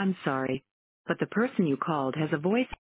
I'm sorry, but the person you called has a voice